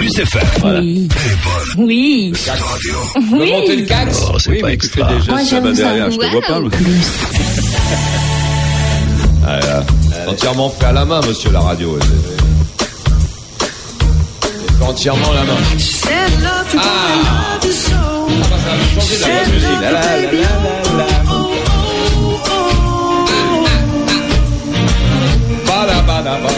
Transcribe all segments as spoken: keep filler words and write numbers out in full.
Plus F M. Voilà. Oui. Oui. Oui. Oui. Monter le cax. Oh, c'est oui, pas mais extra. tu fais déjà Moi, ça va j'aime ça. derrière, je te vois pas. Wow. mais- Ah, là. Entièrement fait à la main, monsieur, la radio. C'est entièrement la main. Ah, ça va changer de la musique. La, la, la, la, la, la. Bada, bada, bada.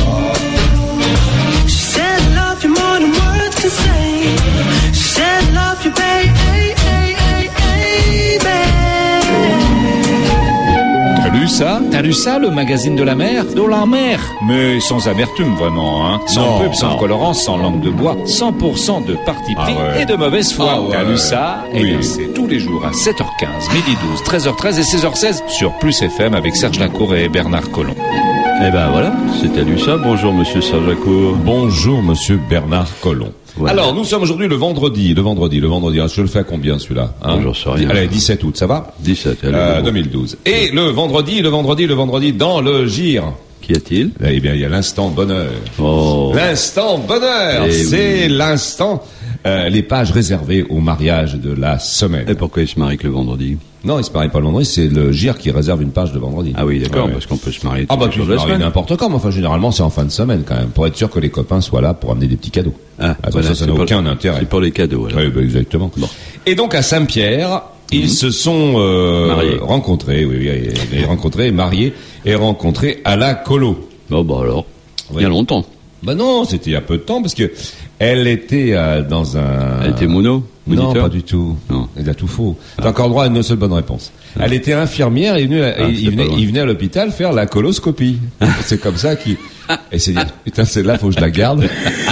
T'as lu ça? T'as lu ça, le magazine de la mer? De la mer! Mais sans amertume, vraiment, hein. Sans Non, pub, sans non. colorant, sans langue de bois, cent pour cent de parti Ah pris ouais. et de mauvaise foi. Ah ouais. T'as lu ça? Eh Oui. bien, c'est tous les jours à sept heures quinze, midi douze, treize heures treize et seize heures seize sur Plus F M avec Serge Lacour et Bernard Collomb. Eh ben voilà, c'était lu ça. Bonjour monsieur Serge Lacour. Bonjour, monsieur Bernard Collomb. Voilà. Alors, nous sommes aujourd'hui le vendredi, le vendredi, le vendredi. Ah, je le fais à combien, celui-là? Hein? J'en sais rien. Allez, dix-sept août, ça va? dix-sept, allez, Euh, bon. deux mille douze. Et le vendredi, le vendredi, le vendredi, dans le G I R. Qu'y a-t-il? Eh bien, il y a l'instant bonheur. Oh. L'instant bonheur, Eh c'est oui. l'instant, euh, les pages réservées au mariage de la semaine. Et pourquoi il se marie que le vendredi? Non, il se marie pas le vendredi, c'est le G I R qui réserve une page de vendredi. Ah oui, d'accord, Ouais. parce qu'on peut se marier Ah tous bah les tu jours peux de la marier semaine. n'importe quand, mais enfin généralement c'est en fin de semaine quand même, pour être sûr que les copains soient là pour amener des petits cadeaux. Ah, Attends, voilà, ça, ça c'est n'a pour- aucun intérêt. C'est pour les cadeaux, alors. Oui, bah, exactement. Bon. Et donc à Saint-Pierre, ils se sont euh, Mariés. rencontrés, oui, oui, et- et rencontrés, mariés et rencontrés à la colo. Bon, bah alors. Oui. Il y a longtemps. Bah non, c'était il y a peu de temps parce que elle était euh, dans un. Elle était mono? Non, moniteur pas du tout. Non. Il a tout faux. T'as encore droit à une seule bonne réponse. Elle était infirmière et il venait, Ah, et il, c'est venait, pas loin. il venait à l'hôpital faire la coloscopie. C'est comme ça qu'il. Et c'est dit, putain, celle-là, faut que je la garde.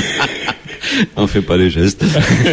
On fait pas les gestes.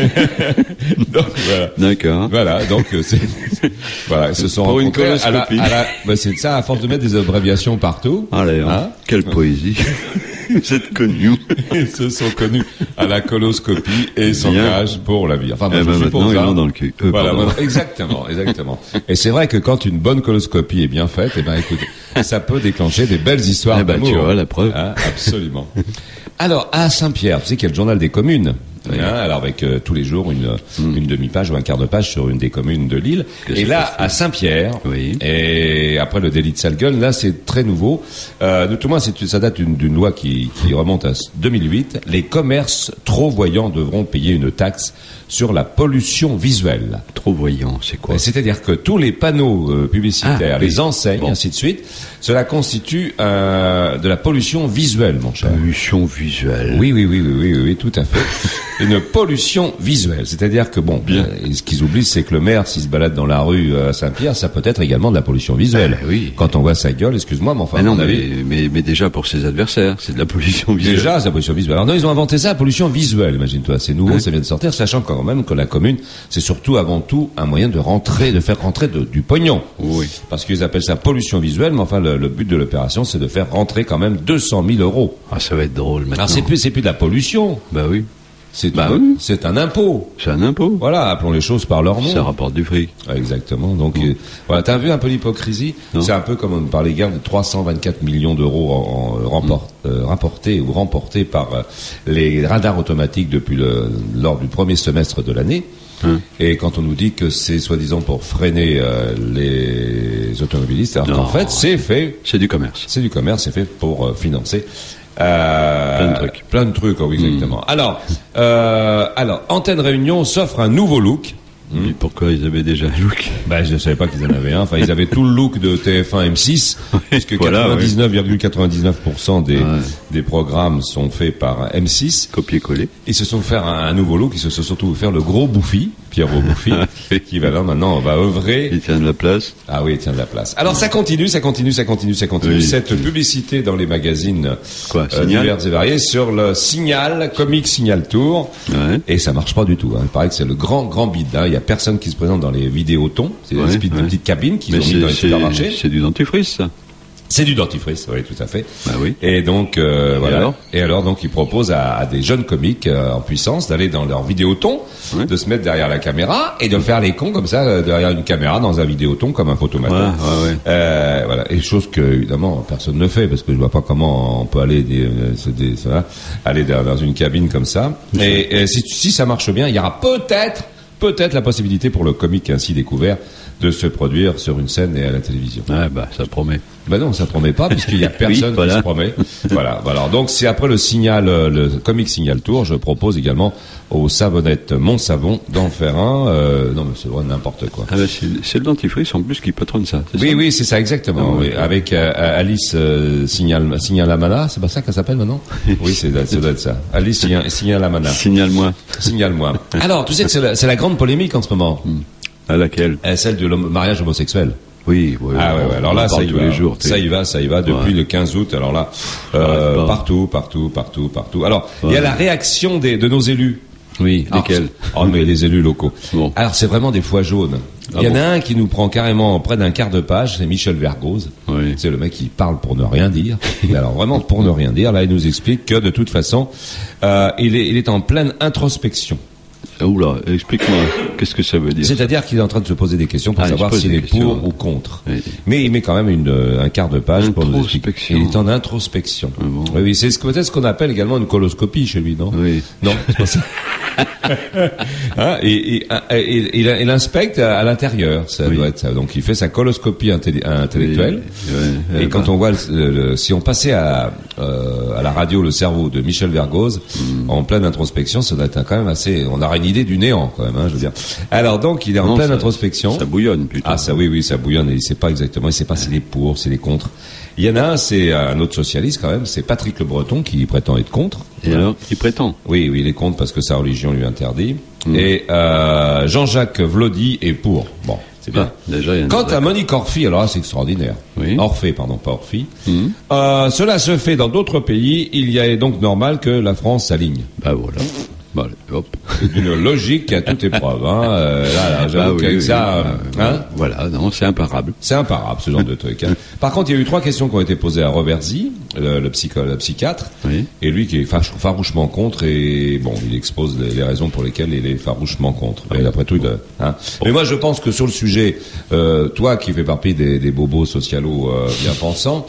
Donc, voilà. D'accord. Voilà, donc euh, c'est voilà, ils se sont Pour une rencontrés à la, coloscopie. à la- bah, c'est ça, à force de mettre des abréviations partout. Allez, hein. Hein Quelle poésie. Vous êtes connus. Ils se sont connus à la coloscopie et s'engagent pour la vie. Enfin, moi, Eh je ben, suppose, maintenant, ils hein. l'ont dans le cul. Euh, Voilà, pardon. voilà, exactement, exactement. Et c'est vrai que quand une bonne coloscopie est bien faite, eh ben, écoute, ça peut déclencher des belles histoires Eh ben, d'amour. tu vois, la preuve. Hein, absolument. Alors, à Saint-Pierre, tu sais qu'il y a le journal des communes. Oui. Hein, alors avec euh, tous les jours une, une demi-page ou un quart de page sur une des communes de l'île. Que Et c'est là, possible. à Saint-Pierre, Oui. et après le délit de sale gueule, là c'est très nouveau. Euh, de tout moins, c'est, ça date d'une, d'une loi qui, qui remonte à deux mille huit. Les commerces trop voyants devront payer une taxe sur la pollution visuelle. Trop voyant, c'est quoi? C'est-à-dire que tous les panneaux euh, publicitaires, Ah, oui. les enseignes, Bon. ainsi de suite, cela constitue euh, de la pollution visuelle, mon cher. Pollution visuelle. Oui, oui, oui, oui, oui, oui, oui, tout à fait. Une pollution visuelle. C'est-à-dire que, bon, Bien. euh, ce qu'ils oublient, c'est que le maire, s'il se balade dans la rue euh, à Saint-Pierre, ça peut être également de la pollution visuelle. Ah, oui. Quand on voit sa gueule, excuse-moi, mais enfin, Ah à non, mon mais, avis, mais, mais déjà pour ses adversaires, c'est de la pollution visuelle. déjà, c'est la pollution visuelle. Alors non, ils ont inventé ça, la pollution visuelle, imagine-toi. C'est nouveau, ça vient de sortir, sachant quand même que la commune, c'est surtout, avant tout, un moyen de rentrer, de faire rentrer de- du pognon. Oui. Parce qu'ils appellent ça pollution visuelle, mais enfin, le, le but de l'opération, c'est de faire rentrer quand même deux cent mille euros. Ah, ça va être drôle maintenant. Alors c'est plus, c'est plus de la pollution. Bah oui. C'est, Bah un- oui. c'est un impôt. C'est un impôt. Voilà, appelons les choses par leur nom. Ça rapporte du fric. Ouais, exactement. Donc, euh, voilà, t'as vu un peu l'hypocrisie? Non. C'est un peu comme on parlait hier de trois cent vingt-quatre millions d'euros en, en, remport- euh, rapportés ou remportés par euh, les radars automatiques depuis le, lors du premier semestre de l'année. Hum. Et quand on nous dit que c'est soi-disant pour freiner euh, les automobilistes, alors Non. qu'en fait, c'est fait, C'est du commerce. c'est du commerce, c'est fait pour euh, financer euh, Plein de trucs. Plein de trucs, oh oui, exactement. Alors, euh, alors, Antenne Réunion s'offre un nouveau look. Mais pourquoi ils avaient déjà un look? Ben, je ne savais pas qu'ils en avaient un. Enfin, ils avaient tout le look de T F un M six, puisque Voilà, quatre-vingt-dix-neuf virgule quatre-vingt-dix-neuf pour cent des, Ouais. des programmes sont faits par M six. Copier-coller. Ils se sont fait un, un nouveau look. Ils se sont surtout fait le gros Bouffi, Pierrot Bouffi, qui va là maintenant, on va œuvrer. Il tient de la place. Ah oui, il tient de la place. Alors ça continue, ça continue, ça continue, ça continue. Oui. Cette publicité dans les magazines Quoi, euh, Signal divers et variés sur le Signal, Comic Signal Tour. Ouais. Et ça marche pas du tout. Hein. Il paraît que c'est le grand, grand bide. Hein. Il y a personne qui se présente dans les vidéotons. C'est Ouais, des petites, ouais. petites cabines qu'ils Mais ont mis dans les c'est, supermarchés. c'est, c'est du dentifrice, ça. C'est du dentifrice, oui, tout à fait. Bah oui. Et donc, euh, Et voilà. alors Et alors, donc, ils proposent à, à des jeunes comiques euh, en puissance d'aller dans leur vidéoton, Ouais. de se mettre derrière la caméra et de faire les cons comme ça, euh, derrière une caméra, dans un vidéoton, comme un photomaton. Ouais, ouais, ouais. Euh, voilà. Et chose que, évidemment, personne ne fait, parce que je vois pas comment on peut aller des, euh, se des- ça, aller dans dans une cabine comme ça. Et, et si, si ça marche bien, il y aura peut-être, peut-être la possibilité pour le comique ainsi découvert de se produire sur une scène et à la télévision. Ouais, bah, ça promet. Ben non, ça promet pas, puisqu'il y a personne Oui, voilà. qui se promet. Voilà. Alors, donc, c'est après le signal, euh, le Comic Signal Tour, je propose également aux savonnettes Mon Savon d'en faire un. Euh, non, mais c'est vraiment n'importe quoi. Ah, bah, c'est, c'est le dentifrice en plus qui patronne ça. C'est Oui, ça oui, c'est ça, exactement. Ah, oui. ouais. Avec euh, Alice euh, Signal, Signalamana, c'est pas ça qu'elle s'appelle maintenant? Oui, c'est, ça doit être ça. Alice Signal- Signalamana. Signale-moi. Signale-moi. Alors, tu sais que c'est la, c'est la grande polémique en ce moment. À laquelle? Euh, Celle du l'homme- mariage homosexuel. Oui, oui. Ah ouais, ouais. Alors on là, en ça parle y tous va. les jours. t'es- Ça y va, ça y va depuis Ouais. le quinze août. Alors là, euh, arrête pas. partout, partout, partout, partout. Alors, il y a Ouais. la réaction des, de nos élus. Oui, Alors, lesquels? c'est- Oh, mais les élus locaux. Bon. Alors, c'est vraiment des fois jaunes. Il y Ah en bon a un qui nous prend carrément près d'un quart de page, c'est Michel Vergoz. Oui. C'est le mec qui parle pour ne rien dire. Mais alors vraiment pour ne rien dire. Là, il nous explique que de toute façon, euh, il est, il est en pleine introspection. Ah, oula, explique-moi, qu'est-ce que ça veut dire? C'est-à-dire qu'il est en train de se poser des questions pour Ah, il savoir se pose s'il des est questions. pour ou contre. Oui. Mais il met quand même une, euh, un quart de page pour nous expliquer. Introspection. Il est en introspection. Ah bon. Oui, oui, c'est ce que peut-être ce qu'on appelle également une coloscopie chez lui, non? Oui. Non, c'est pas ça. Hein, et, et, et- et- il, il inspecte à, à l'intérieur, ça Oui. doit être ça. Donc il fait sa coloscopie intelli- intellectuelle. Oui, ouais, Et ouais, quand bah. on voit, le, le- le- si on passait à, euh, à la radio le cerveau de Michel Vergoz Hmm. en pleine introspection, ça doit être quand même assez. On aurait une idée du néant quand même, hein, je veux dire. Alors donc il est en Non, pleine ça- introspection. Ça bouillonne, putain. Ah ça oui oui ça bouillonne et il sait pas exactement, il sait pas s'il est pour, s'il est contre. Il y en a un, c'est un autre socialiste quand même, c'est Patrick Le Breton qui prétend être contre. Et alors, il prétend. Oui oui il est contre parce que sa religion lui interdit. Mm. Et euh, Jean-Jacques Vlody est pour. Bon c'est bien. Ah, déjà, il y a un Quant à désaccord. Monique Orphée, alors là c'est extraordinaire. Oui. Orphée pardon pas Orphée. Mm. Euh, cela se fait dans d'autres pays. Il y est donc normal que la France s'aligne. Bah voilà. Bah, allez, hop. C'est une logique qui a toute épreuve. Hein. Euh, là, là j'avoue Bah oui, qu'avec oui, ça, oui. euh, hein, Voilà, non, c'est imparable. c'est imparable ce genre de truc. Hein. Par contre, il y a eu trois questions qui ont été posées à Roversi, le, le, psycho, le psychiatre, Oui. et lui qui est fach- farouchement contre. Et bon, il expose les, les raisons pour lesquelles il est farouchement contre. Mais après tout, il, hein. Mais moi, je pense que sur le sujet, euh, toi qui fais partie des, des bobos socialos euh, bien pensants.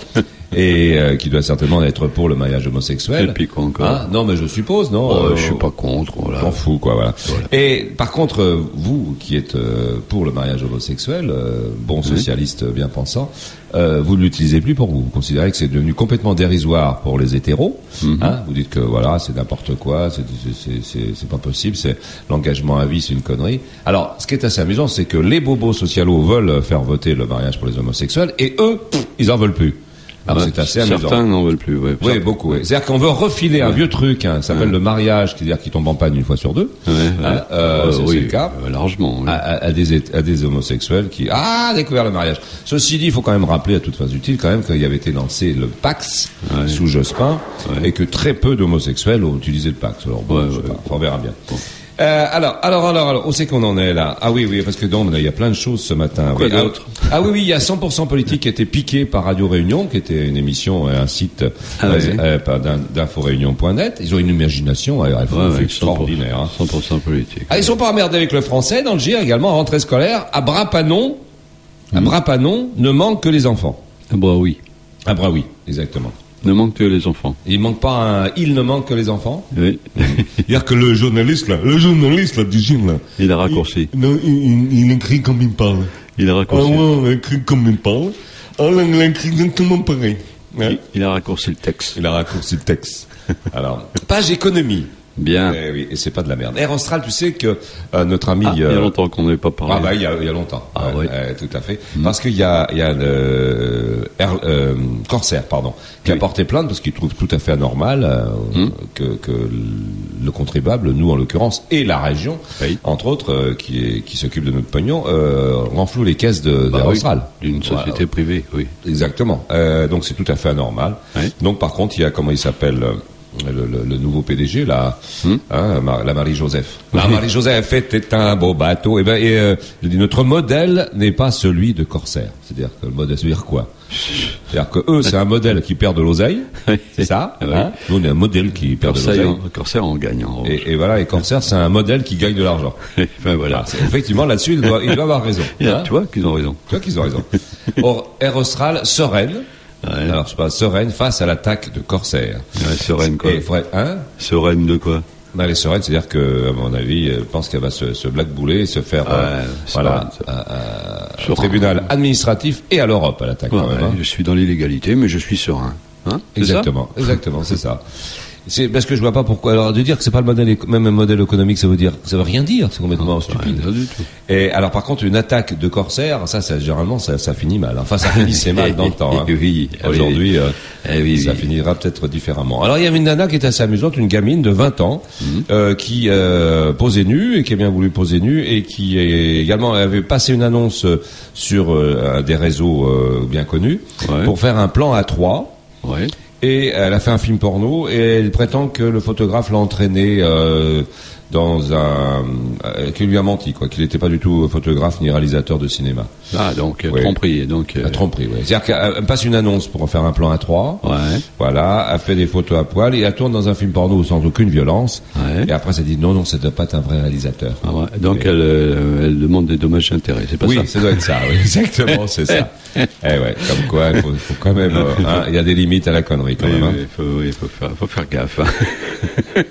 Et euh, qui doit certainement être pour le mariage homosexuel. Et puis quoi encore Hein non, mais je suppose, non. Oh, euh, je suis pas contre, voilà. T'en fous, quoi, voilà. Voilà. Et par contre, euh, vous qui êtes euh, pour le mariage homosexuel, euh, bon socialiste bien pensant, euh, vous ne l'utilisez plus pour vous. Vous considérez que c'est devenu complètement dérisoire pour les hétéros. Hein vous dites que voilà, c'est n'importe quoi, c'est, c'est, c'est, c'est pas possible, c'est l'engagement à vie, c'est une connerie. Alors, ce qui est assez amusant, c'est que les bobos socialos veulent faire voter le mariage pour les homosexuels, et eux, pff, ils en veulent plus. Alors Ouais, c'est assez amusant. Certains n'en veulent plus, ouais. Oui, beaucoup. Oui. C'est-à-dire qu'on veut refiler un vieux truc, hein, ça s'appelle le mariage, qui veut dire qu'il tombe en panne une fois sur deux. Ouais, ouais. Hein, euh, Euh, c'est, oui, c'est le cas. euh, largement. Oui. À, à- à des, hét- à des homosexuels qui ah découvert le mariage. Ceci dit, il faut quand même rappeler à toute phase utile quand même qu'il y avait été lancé le Pax Ouais. sous Jospin Ouais. et que très peu d'homosexuels ont utilisé le Pax. Alors bon, Ouais, je sais ouais, pas, ouais. on verra bien. Euh, alors, alors, alors, alors, où c'est qu'on en est là? Ah oui, oui, parce que donc il y a plein de choses ce matin. Quoi oui. Ah, d'autre ah oui, oui, il y a cent pour cent politique qui a été piqué par Radio Réunion, qui était une émission, euh, un site Ah euh, ouais. euh, pas d'in- d'inforéunion point net. Ils ont une imagination euh, Ouais, ouais, extraordinaire. Hein. cent pour cent politique. Ah, ils sont pas emmerdés avec le français. Dans le G I R également, en rentrée scolaire, à Brapanon, à Brapanon, ne manque que les enfants. Ah bah oui. Ah bah oui, exactement. Ne manque que les enfants. Il manque pas un, il ne manque que les enfants. Oui. C'est-à-dire que le journaliste, là, le journaliste, là, du gym, là. Il a raccourci. Il, non, il, il, il écrit comme il parle. Il a Ah raccourci. ouais, il écrit comme il parle. Ah là, il écrit exactement pareil. Hein? Il, il a raccourci le texte. Il a raccourci le texte. Alors, page économie. Bien. Eh oui, et c'est pas de la merde. Air Austral, tu sais que euh, notre ami... Ah, il y a euh, longtemps qu'on n'avait pas parlé. Ah bah il y a, il y a longtemps. Ah oui. euh, tout à fait. Parce qu'il y a, il y a le Air- euh, Corsair, pardon, qui a Oui. porté plainte parce qu'il trouve tout à fait anormal euh, Hum. que, que le contribuable, nous en l'occurrence, et la région, Oui. entre autres, euh, qui, est, qui s'occupe de notre pognon, euh, renfloue les caisses de, Bah d'Air oui, Austral. D'une Voilà. société privée, oui. Exactement. Euh, donc c'est tout à fait anormal. Oui. Donc par contre, il y a comment il s'appelle euh, le, le, le nouveau P D G, là, Hmm. hein, Mar- la Marie-Joseph. La Oui. Marie-Joseph était un beau bateau. Et ben, et, euh, il dit, notre modèle n'est pas celui de Corsair. C'est-à-dire que le modèle, c'est-à-dire quoi? C'est-à-dire que eux, c'est un modèle qui perd de l'oseille. C'est ça? Oui. Hein, nous, on est un modèle qui perd de Corsair, l'oseille. en- Corsair en gagne en revanche. Et, et voilà, et Corsair, c'est un modèle qui gagne de l'argent. Enfin, voilà. Voilà, c'est- effectivement, là-dessus, il doit, il doit avoir raison. Et là, Hein. tu vois qu'ils ont raison. Tu vois qu'ils ont raison. Or, Air Austral, sereine. Ouais. Alors, je sais pas, sereine face à l'attaque de Corsair. Ouais, sereine, quoi. Et il faudrait, hein? Sereine de quoi? Ben, elle est sereine, c'est-à-dire que, à mon avis, elle pense qu'elle va se, se blackbouler et se faire, euh, Ouais, voilà, sereine, à- à- au Sereine. tribunal administratif et à l'Europe, à l'attaque, Ouais, quand même, hein. je suis dans l'illégalité, mais je suis serein. Hein? C'est ça Exactement, exactement, c'est ça. C'est parce que je vois pas pourquoi. Alors, de dire que c'est pas le modèle, éco- même un modèle économique, ça veut dire, ça veut rien dire, c'est complètement stupide. Rien du tout. Et alors, par contre, une attaque de Corsair, ça, ça généralement, ça, ça finit mal. Enfin, ça finissait mal dans le temps. Hein. Oui, oui. Aujourd'hui, euh, Eh oui, ça oui. finira peut-être différemment. Alors, il y avait une nana qui était assez amusante, une gamine de vingt ans, Mhm. euh, qui euh, posait nue et qui a bien voulu poser nue et qui est, également avait passé une annonce euh, sur euh, un des réseaux euh, bien connus Ouais. pour faire un plan à trois. Ouais. Et elle a fait un film porno et elle prétend que le photographe l'a entraîné euh, dans un euh, qu'il lui a menti, quoi, qu'il n'était pas du tout photographe ni réalisateur de cinéma. Ah, donc, euh, Oui. tromperie. Donc, euh, La tromperie, oui. C'est-à-dire qu'elle passe une annonce pour en faire un plan à trois. Ouais. Voilà, elle fait des photos à poil et elle tourne dans un film porno sans aucune violence. Ouais. Et après, elle dit non, non, ça ne doit pas être un vrai réalisateur. Ah ouais. Donc, Mais- elle, euh, elle demande des dommages et intérêts. C'est pas oui, ça? ça doit être ça, oui, exactement, c'est ça. Eh ouais, comme quoi, il faut, faut quand même, euh, hein, il y a des limites à la connerie quand Oui, même. Hein. oui, faut, oui, faut faire, faut faire gaffe. Hein.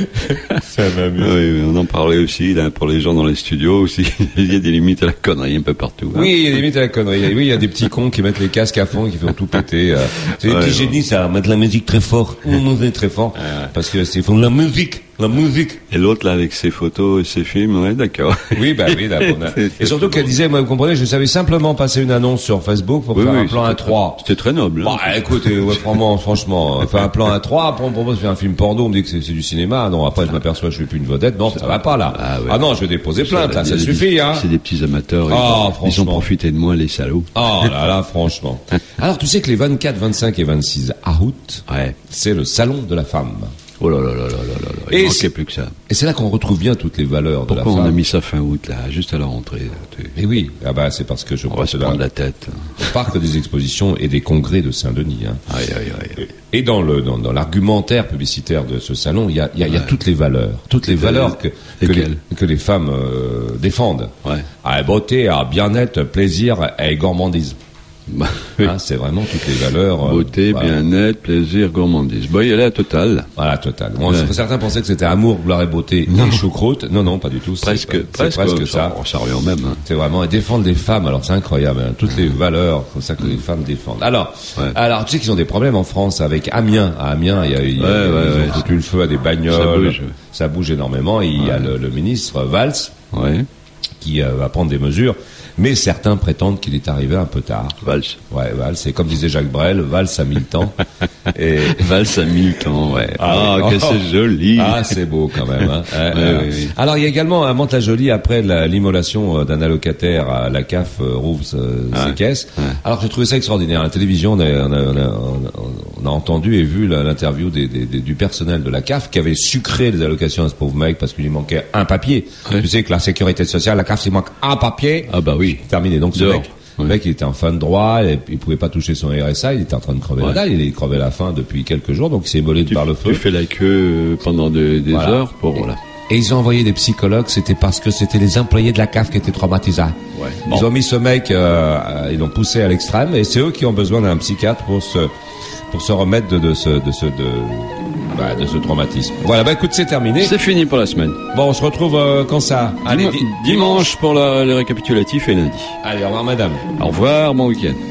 Ça m'amuse. Oui, oui, on en parlait aussi là, pour les gens dans les studios aussi. Il y a des limites à la connerie un peu partout. Hein. Oui, il y a des limites à la connerie. Oui, il y a des petits cons qui mettent les casques à fond et qui font tout péter. euh. C'est des Ouais, petits ouais. génies, ça, mettre la musique très fort. On est très fort. Parce que c'est, ils font de la musique. La musique. Et l'autre là avec ses photos et ses films, ouais, d'accord. Oui, bah oui, là, on a- C'est- Et c'est surtout drôle. qu'elle disait, moi, vous comprenez, je savais simplement passer une annonce sur Facebook pour Oui, faire oui, un plan c'était à trois. très- C'était très noble. hein. Bah, écoutez, ouais, franchement, franchement, faire un plan à trois, après on me propose de faire un film porno, on me dit que c'est, c'est du cinéma. Non, après je m'aperçois que je suis plus une vedette. Non, ça va pas là. Ah, ouais. Ah non, je vais déposer plainte, là, Il y a ça des- suffit, hein. C'est des petits amateurs. Ah, ils, ils ont franchement. profité de moi, les salauds. Oh là là, franchement. Alors, tu sais que les vingt-quatre, vingt-cinq et vingt-six août, Ouais. c'est le salon de la femme. Oh là là là là là là là. Il Et manquait c'est- plus que ça. Et c'est là qu'on retrouve bien toutes les valeurs de Pourquoi la on femme. a mis ça fin août là, juste à la rentrée là, tu- Et oui, ah bah c'est parce que je On crois va que se c'est là, prendre la tête. au parc des expositions et des congrès de Saint-Denis. Hein. Aïe aïe aïe. Et dans le dans, dans l'argumentaire publicitaire de ce salon, il y a, il y a, il y a Ouais. toutes les valeurs, toutes les valeurs que que les, Lesquelles que les femmes euh, défendent. Ouais. À beauté, à bien-être, plaisir et gourmandise. Bah, oui. Hein, c'est vraiment toutes les valeurs. euh, Beauté, voilà. bien-être, plaisir, gourmandise. Bon, il y a la totale. Voilà, total. Bon, Ouais. certains pensaient que c'était amour, gloire et beauté et choucroute. Non, non, pas du tout. C'est Presque, pas- c'est presque, presque ça. Ça revient au même. Hein. C'est vraiment, et défendre les femmes, alors c'est incroyable, hein, toutes les valeurs, comme ça que les femmes défendent. Alors, Ouais. alors tu sais qu'ils ont des problèmes en France avec Amiens. À Amiens, il y a, il y a- Ouais, ouais, ils ouais. ont foutu le feu à des bagnoles. Ça bouge. Ça bouge énormément. Et il y a le, le ministre Valls Ouais. qui euh, va prendre des mesures. Mais certains prétendent qu'il est arrivé un peu tard. Valls. Ouais, Valls, c'est comme disait Jacques Brel, Valls a mille temps. Et, Valls à mille temps, ouais. Ah, Ah, oui. que c'est joli. ah, c'est beau quand même. Hein. Ouais, Ouais, euh, oui, oui. Alors, il y a également un Mantes-la-Jolie après la- l'immolation euh, d'un allocataire à la C A F euh, Rouves euh, Ouais. ses caisses. Ouais. Alors, j'ai trouvé ça extraordinaire. À la télévision, on a, on a, on a, on a- on a entendu et vu la- l'interview des, des- des- du personnel de la C A F qui avait sucré les allocations à ce pauvre mec parce qu'il lui manquait un papier. Ouais. Tu sais que la sécurité sociale, la C A F, il manque un papier. Ah bah oui. Terminé. Donc, ce Dehors. mec, Ouais. le mec, il était en fin de droit, il, il pouvait pas toucher son R S A, il était en train de crever Ouais. la dalle, il crevait la faim depuis quelques jours, donc il s'est émolé Tu, par le feu. tu fais la queue euh, pendant de- des Voilà. heures pour, voilà. Et ils ont envoyé des psychologues, c'était parce que c'était les employés de la C A F qui étaient traumatisés. Ouais. Ils ont mis ce mec, euh, euh, ils l'ont poussé à l'extrême, et c'est eux qui ont besoin d'un psychiatre pour se pour se remettre de, de ce de ce de, bah, de ce traumatisme. Voilà, bah écoute, c'est terminé. C'est fini pour la semaine. Bon, on se retrouve euh, quand ça Allez, Dima- di- dimanche pour la- le récapitulatif et lundi. Allez, au revoir madame. Au revoir, bon week-end.